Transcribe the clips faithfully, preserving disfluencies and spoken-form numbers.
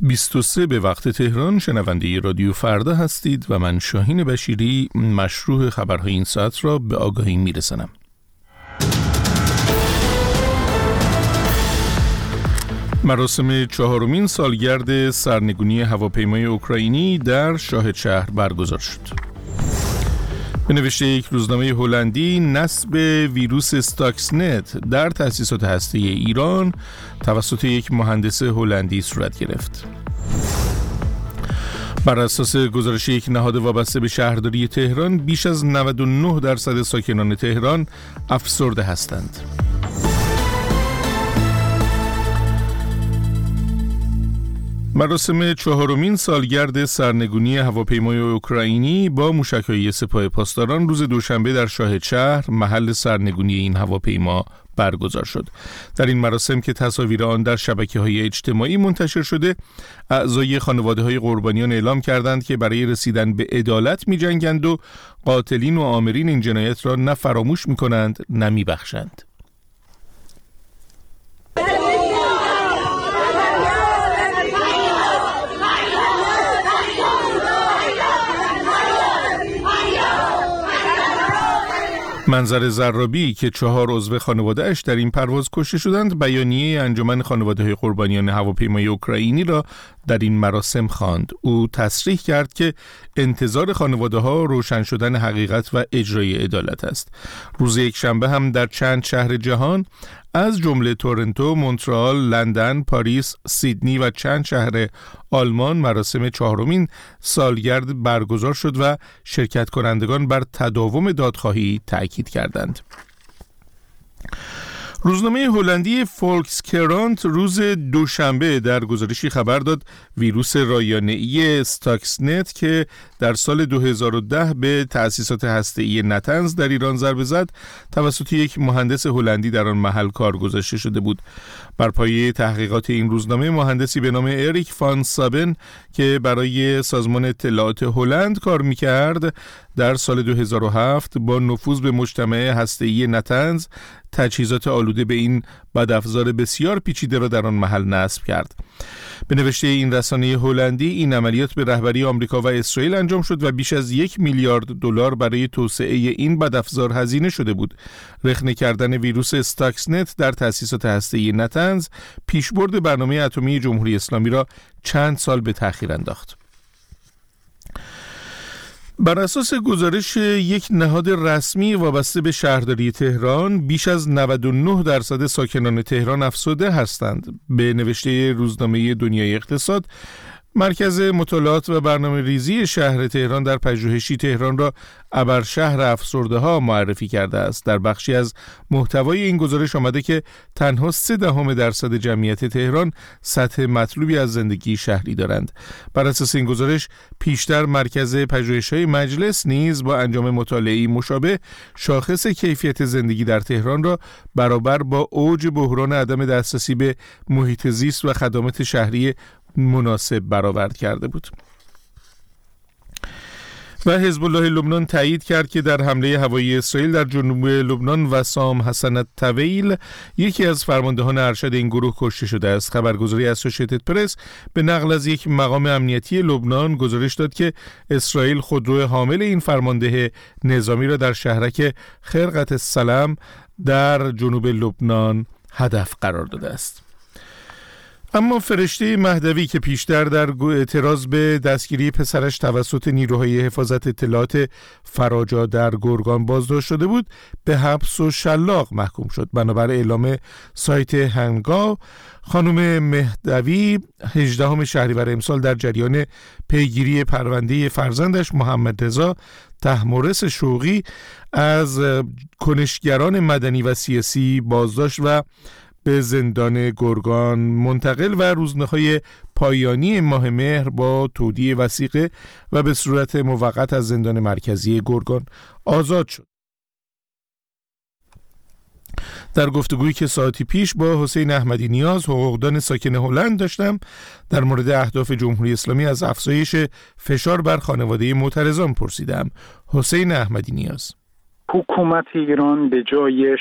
بیست و سه به وقت تهران. شنونده رادیو فردا هستید و من شاهین بشیری مشروع خبرهای این ساعت را به آگاهی میرسانم. مراسم چهارمین سالگرد سرنگونی هواپیمای اوکراینی در شاهدشهر برگزار شد. به نوشته یک روزنامه هلندی، نصب ویروس استاکسنت در تأسیسات هسته‌ای ایران توسط یک مهندس هلندی صورت گرفت. بر اساس گزارش یک نهاد وابسته به شهرداری تهران، بیش از نود و نه درصد ساکنان تهران افسرده هستند. مراسم چهارمین سالگرد سرنگونی هواپیمای اوکراینی با موشک‌های سپاه پاسداران روز دوشنبه در شاهدشهر، محل سرنگونی این هواپیما، برگزار شد. در این مراسم که تصاویر آن در شبکه‌های اجتماعی منتشر شده، اعضای خانواده‌های قربانیان اعلام کردند که برای رسیدن به عدالت می‌جنگند و قاتلین و آمرین این جنایت را نه فراموش می‌کنند نه می‌بخشند. منظر زرابی که چهار عضو خانواده اش در این پرواز کشته شدند، بیانیه انجمن خانواده‌های قربانیان هواپیمای اوکراینی را در این مراسم خواند. او تصریح کرد که انتظار خانواده‌ها روشن شدن حقیقت و اجرای عدالت است. روز یکشنبه هم در چند شهر جهان از جمله تورنتو، مونترال، لندن، پاریس، سیدنی و چند شهر آلمان مراسم چهارمین سالگرد برگزار شد و شرکت کنندگان بر تداوم دادخواهی تأکید کردند. روزنامه هلندی فولکسکرانت روز دوشنبه در گزارشی خبر داد ویروس رایانه‌ای استاکسنت که در سال دو هزار و ده به تأسیسات هسته‌ای نتنز در ایران ضربه زد، توسط یک مهندس هلندی در آن محل کار گذاشته شده بود. بر پایه تحقیقات این روزنامه، مهندسی به نام اریک فان سابن که برای سازمان اطلاعات هلند کار می‌کرد، در سال دو هزار و هفت با نفوذ به مجتمع هسته‌ای نتنز تجهیزات آلوده به این بدافزار بسیار پیچیده را در آن محل نصب کرد. به نوشته این رسانه هلندی، این عملیات به رهبری آمریکا و اسرائیل انجام شد و بیش از یک میلیارد دلار برای توسعه این بدافزار هزینه شده بود. رخنه کردن ویروس استاکسنت در تأسیسات هسته‌ای نتنز پیشبرد برنامه اتمی جمهوری اسلامی را چند سال به تأخیر انداخت. بر اساس گزارش یک نهاد رسمی وابسته به شهرداری تهران، بیش از نود و نه درصد ساکنان تهران افسرده هستند. به نوشته روزنامه دنیای اقتصاد، مرکز مطالعات و برنامه ریزی شهر تهران در پژوهشی تهران را ابر شهر افسرده ها معرفی کرده است. در بخشی از محتوای این گزارش آمده که تنها سه دهم درصد جمعیت تهران سطح مطلوبی از زندگی شهری دارند. بر اساس این گزارش، پیشتر مرکز پژوهش‌های مجلس نیز با انجام مطالعه‌ای مشابه شاخص کیفیت زندگی در تهران را برابر با اوج بحران عدم دسترسی به محیط زیست و خدمات شهری مناسب برآورد کرده بود. و حزب الله لبنان تایید کرد که در حمله هوایی اسرائیل در جنوب لبنان وسام حسن الطویل، یکی از فرماندهان ارشد این گروه، کشته شده است. خبرگزاری اسوسییتد پرس به نقل از یک مقام امنیتی لبنان گزارش داد که اسرائیل خودرو حامل این فرمانده نظامی را در شهرک خرقت السلام در جنوب لبنان هدف قرار داده است. اما فرشته مهدوی که پیشتر در اعتراض به دستگیری پسرش توسط نیروهای حفاظت اطلاعات فراجا در گرگان بازداشت شده بود، به حبس و شلاق محکوم شد. بنابر اعلام سایت هنگاو، خانم مهدوی هجدهم شهریور امسال در جریان پیگیری پرونده فرزندش محمد رضا طهمورث شوقی از کنشگران مدنی و سیاسی بازداشت و به زندان گرگان منتقل و روزنه‌های پایانی ماه مهر با تودیع وثیقه و به صورت موقت از زندان مرکزی گرگان آزاد شد. در گفتگویی که ساعتی پیش با حسین احمدی نیاز، حقوقدان ساکن هلند، داشتم، در مورد اهداف جمهوری اسلامی از افزایش فشار بر خانواده معترضان پرسیدم. حسین احمدی نیاز: حکومت ایران به جای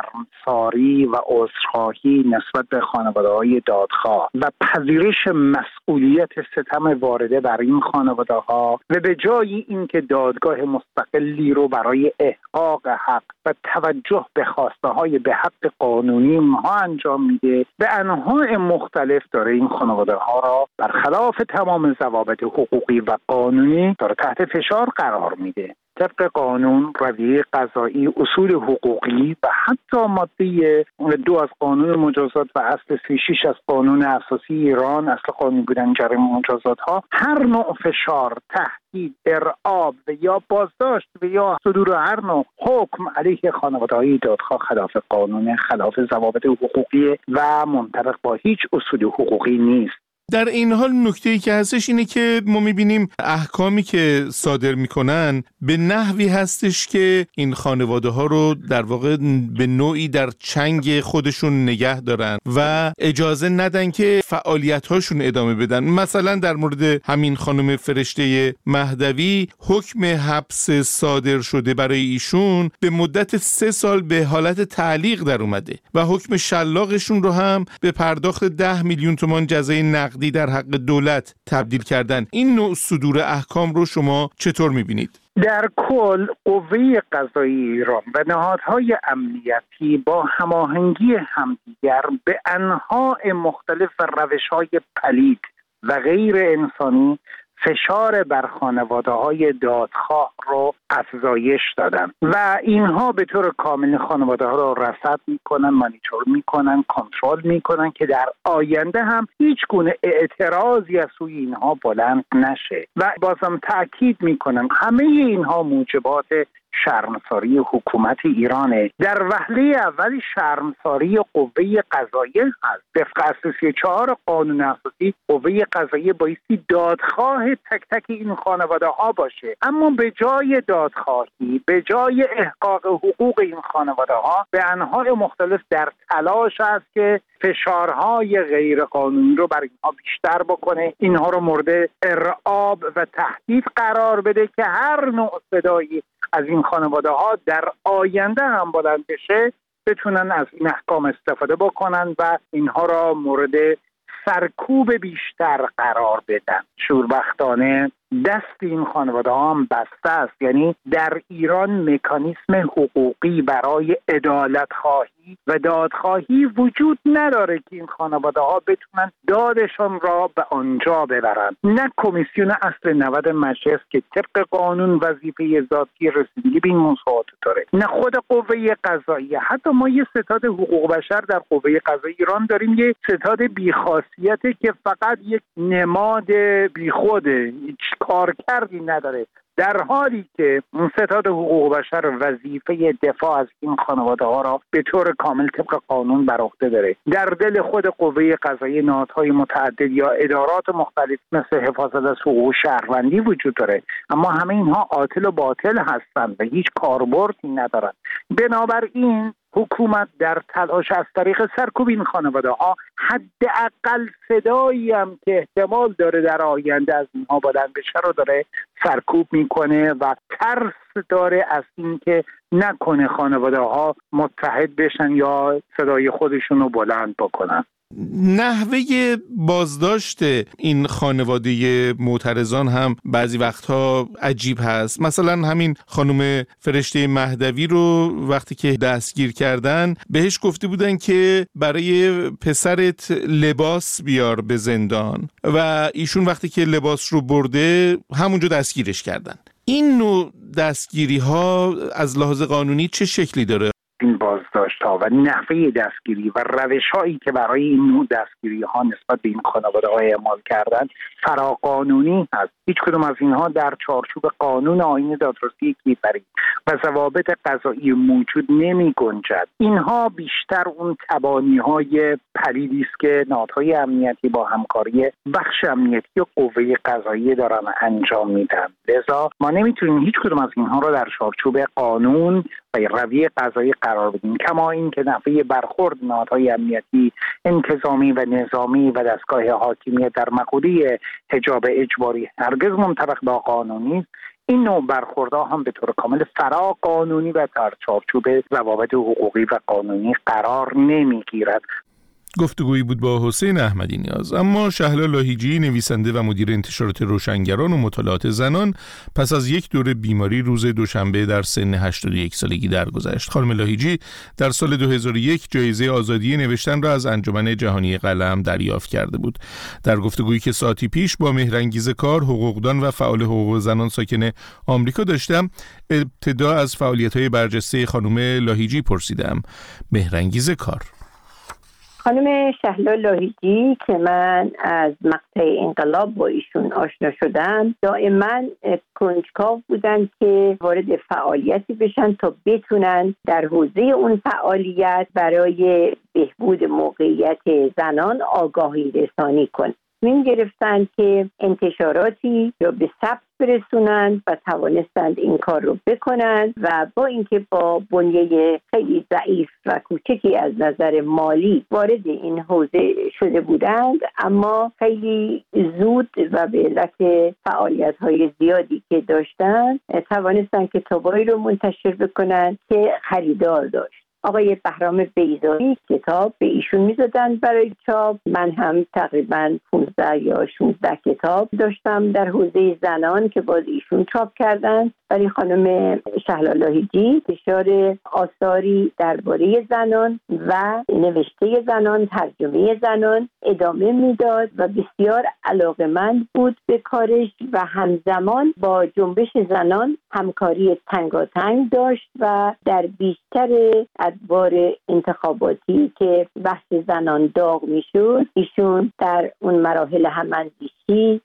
شرمساری و عذرخواهی نسبت به خانواده‌های دادخواه و پذیرش مسئولیت ستم وارده بر این خانواده‌ها و به جای اینکه دادگاه مستقلی رو برای احقاق حق و توجه به خواسته‌های به حق قانونی اونها انجام میده، به انواع مختلف داره این خانواده‌ها را برخلاف تمام ضوابط حقوقی و قانونی داره تحت فشار قرار میده. طبق قانون، رویه قضایی، اصول حقوقی و حتی ماده دو از قانون مجازات و اصل سی و شش از قانون اساسی ایران، اصل قانونی بودن جریمه مجازات ها، هر نوع فشار، تهدید، ارعاب و یا بازداشت و یا صدور هر نوع حکم علیه خانواده‌های دادخواه خلاف قانون، خلاف ضوابط حقوقی و منطبق با هیچ اصول حقوقی نیست. در این حال نکته‌ای که هستش اینه که ما می‌بینیم احکامی که صادر می‌کنن به نحوی هستش که این خانواده‌ها رو در واقع به نوعی در چنگ خودشون نگه دارن و اجازه ندن که فعالیت‌هاشون ادامه بدن. مثلا در مورد همین خانم فرشته مهدوی حکم حبس صادر شده برای ایشون به مدت سه سال به حالت تعلیق در اومده و حکم شلاقشون رو هم به پرداخت ده میلیون تومان جزای نقدی در حق دولت تبدیل کردن. این نوع صدور احکام رو شما چطور می‌بینید؟ در کل قوه قضایی ایران و نهادهای امنیتی با هماهنگی همدیگر به انواع مختلف و روش‌های پلید و غیر انسانی فشار بر خانواده‌های دادخواه رو افزایش دادن و اینها به طور کامل خانواده‌ها رو رصد میکنن، مانیتور میکنن، کنترل میکنن که در آینده هم هیچ گونه اعتراضی از سوی اینها بلند نشه و بازم تأکید میکنم همه اینها موجبات شرمساری حکومت ایرانه. در وهله اولی شرمساری قوه قضاییه هست. طبق اصل سی و چهار قانون اساسی قوه قضاییه بایستی دادخواه تک تک این خانواده ها باشه، اما به جای دادخواهی، به جای احقاق حقوق این خانواده ها به انواع مختلف در تلاش است که فشارهای غیر قانونی رو بر اینها بیشتر بکنه، اینها رو مورد ارعاب و تهدید قرار بده که هر نوع صدایی از این خانواده ها در آینده هم بلند بشه بتونن از این احکام استفاده بکنن و اینها را مورد سرکوب بیشتر قرار بدن. شوربختانه دست این خانواده ها هم بسته است، یعنی در ایران مکانیسم حقوقی برای عدالت خواهی و دادخواهی وجود نداره که این خانواده ها بتونن دادشان را به آنجا ببرن. نه کمیسیون اصل نود مجلس که طبق قانون وظیفه ذاتی رسیدگی به این موضوعات داره، نه خود قوه قضاییه. حتی ما یه ستاد حقوق بشر در قوه قضاییه ایران داریم، یه ستاد بیخاصیته که فقط یک نماد بیخوده، هیچ کارکردی نداره، در حالی که ستاد حقوق بشر وظیفه دفاع از این خانواده ها را به طور کامل طبق قانون بر عهده داره. در دل خود قوه قضاییه نهادهای متعدد یا ادارات مختلف مثل حفاظت از حقوق شهروندی وجود داره، اما همه اینها عاطل و باطل هستند و هیچ کاربردی ندارند. بنابراین حکومت در تلاش از طریق سرکوب این خانواده ها حداقل صدایی هم که احتمال داره در آینده از اینها بلند بشه رو داره سرکوب میکنه و ترس داره از اینکه نکنه خانواده ها متحد بشن یا صدای خودشون رو بلند بکنن. نحوه بازداشت این خانواده معترضان هم بعضی وقتها عجیب هست. مثلا همین خانم فرشته مهدوی رو وقتی که دستگیر کردن بهش گفته بودن که برای پسرت لباس بیار به زندان و ایشون وقتی که لباس رو برده همونجا دستگیرش کردن. این نوع دستگیری ها از لحاظ قانونی چه شکلی داره؟ این بازداشت ها و نحوه دستگیری و روش هایی که برای این نوع دستگیری ها نسبت به این خانواده ها اعمال کردن فراقانونی هست. هیچ کدوم از اینها در چارچوب قانون آیین دادرسی کیفری و ضوابط قضایی موجود نمی گنجد. اینها بیشتر اون تبانی های پلیدی است که نهادهای امنیتی با همکاری بخش امنیتی و قوه قضایی دارن انجام میدن. لذا ما نمیتونیم هیچ کدوم از اینها رو در چارچوب قانون و رویه قضایی قرار بدیم، کما این که نحوه برخورد نهادهای امنیتی انتظامی و نظامی و دستگاه حاکمیت در مقوله حجاب اجباری هرگز منطبق با قانون نیست. این نوع برخوردها هم به طور کامل فرا قانونی و در چارچوب ضوابط حقوقی و قانونی قرار نمیگیرد. گفتگویی بود با حسین احمدی نیاز. اما شهلا لاهیجی، نویسنده و مدیر انتشارات روشنگران و مطالعات زنان، پس از یک دوره بیماری روز دوشنبه در سن هشتاد و یک سالگی درگذشت. خانم لاهیجی در سال دو هزار و یک جایزه آزادی نوشتن را از انجمن جهانی قلم دریافت کرده بود. در گفتگویی که ساعتی پیش با مهرانگیز کار، حقوقدان و فعال حقوق زنان ساکن آمریکا داشتم، ابتدا از فعالیت‌های برجسته خانم لاهیجی پرسیدم. مهرانگیز کار. خانم شهلا لاهیجی که من از مقطع انقلاب با ایشون آشنا شدم، دائما کنجکاو بودن که وارد فعالیتی بشن تا بتونن در حوزه اون فعالیت برای بهبود موقعیت زنان آگاهی رسانی کنن. تصمیم گرفتن که انتشاراتی رو به ثبت برسونند و توانستند این کار رو بکنند و با اینکه با بنیه خیلی ضعیف و کوچکی از نظر مالی وارد این حوزه شده بودند، اما خیلی زود و به علت فعالیت‌های زیادی که داشتند توانستند کتابایی رو منتشر بکنند که خریدار داشت. آقای بهرام بیضایی کتاب به ایشون می‌دادن برای چاپ. من هم تقریباً پانزده یا شانزده کتاب داشتم در حوزه زنان که باز ایشون چاپ کردن. ولی خانم شهلا لاهیجی انتشار آثاری درباره زنان و نوشته زنان، ترجمه زنان ادامه میداد و بسیار علاقه‌مند بود به کارش و همزمان با جنبش زنان همکاری تنگاتنگ داشت و در بیشتر ادوار انتخاباتی که بحث زنان داغ میشد ایشون در اون مراحل هماندیشی،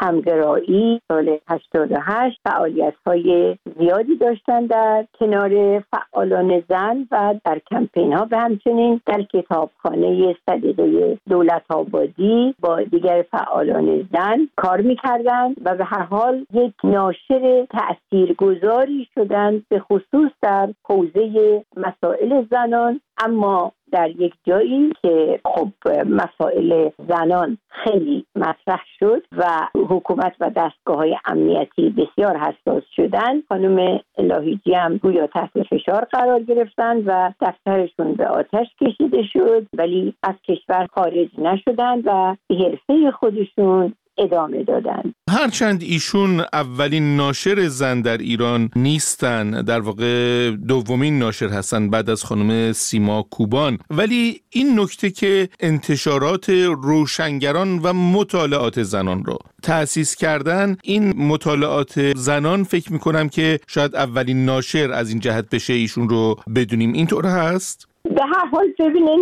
همگرایی سال هشتاد و هشت فعالیت‌های زیادی داشتن در کنار فعالان زن و در کمپین‌ها و همچنین در کتابخانه صدیقه دولت‌آبادی با دیگر فعالان زن کار می‌کردند و به هر حال یک ناشر تأثیرگذاری شدند به خصوص در حوزه مسائل زنان. اما در یک جایی که خب مسائل زنان خیلی مطرح شد و حکومت و دستگاه‌های امنیتی بسیار حساس شدند، خانم لاهیجی هم گویا تحت فشار قرار گرفتند و دفترشون به آتش کشیده شد، ولی از کشور خارج نشدند و به حرفه خودشون ادامه دادن. هرچند ایشون اولین ناشر زن در ایران نیستن، در واقع دومین ناشر هستن بعد از خانم سیما کوبان، ولی این نکته که انتشارات روشنگران و مطالعات زنان رو تأسیس کردن، این مطالعات زنان فکر میکنم که شاید اولین ناشر از این جهت بشه ایشون رو بدونیم. اینطور هست؟ به هر حال ببینین،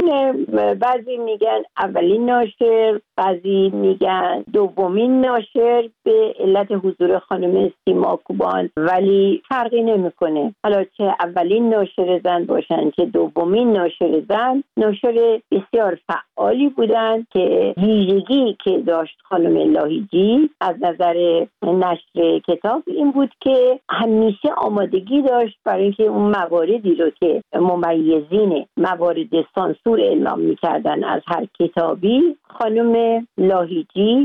بعضی میگن اولین ناشر، بعضی میگن دومین ناشر به علت حضور خانم سیما کوبان، ولی فرقی نمیکنه. حالا چه اولین ناشر زن باشن چه دومین ناشر زن، ناشر بسیار فعالی بودن که ویژگی که داشت خانم لاهیجی از نظر نشر کتاب این بود که همیشه آمادگی داشت برای اینکه اون مواردی رو که ممیزین موارد سانسور اعلام می‌کردن از هر کتابی، خانم لاهیجی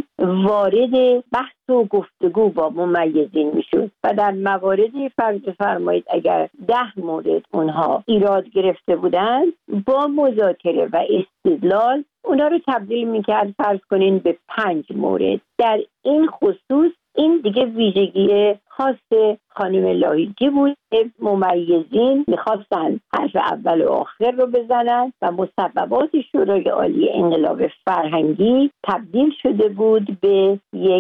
وارد بحث و گفتگو با ممیزین میشد و در مواردی فرض فرمایید اگر ده مورد اونها ایراد گرفته بودند، با مذاکره و استدلال اونها رو تبدیل میکرد فرض کنین به پنج مورد. در این خصوص این دیگه ویژگی خاص خانم لاهیجی بود که ممیزین میخواستن حرف اول و آخر رو بزنن و مصوبات شورای عالی انقلاب فرهنگی تبدیل شده بود به یک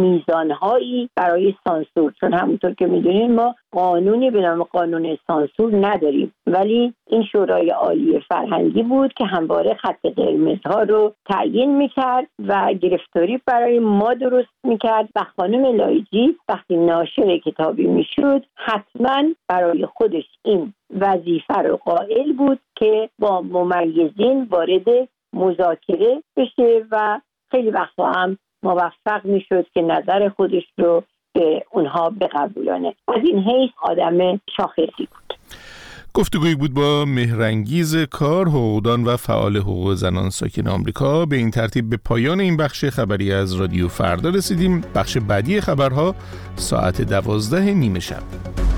میزانهایی برای سانسور، چون همونطور که میدونین ما قانونی به نام قانون سانسور نداریم، ولی این شورای عالی فرهنگی بود که همواره خط قرمزها رو تعیین میکرد و گرفتاری برای ما درست میکرد و خانم لاهیجی وقتی ناشر کتابی میشد حتما برای خودش این وظیفه رو قائل بود که با ممیزین وارد مذاکره بشه و خیلی وقتا هم موفق میشد که نظر خودش رو به اونها بقبولانه. از این حیث آدم شاخصی بود. گفتگویی بود با مهرانگیز کار، حقوقدان و فعال حقوق زنان ساکن آمریکا. به این ترتیب به پایان این بخش خبری از رادیو فردا رسیدیم. بخش بعدی خبرها ساعت دوازده نیمه شب.